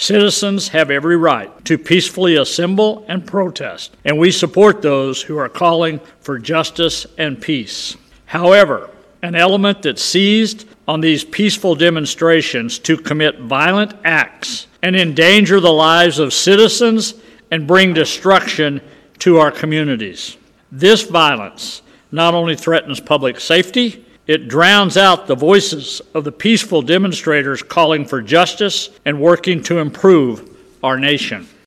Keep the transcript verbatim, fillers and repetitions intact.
Citizens have every right to peacefully assemble and protest, and we support those who are calling for justice and peace. However, an element that seized on these peaceful demonstrations to commit violent acts and endanger the lives of citizens and bring destruction to our communities. This violence not only threatens public safety, it drowns out the voices of the peaceful demonstrators calling for justice and working to improve our nation.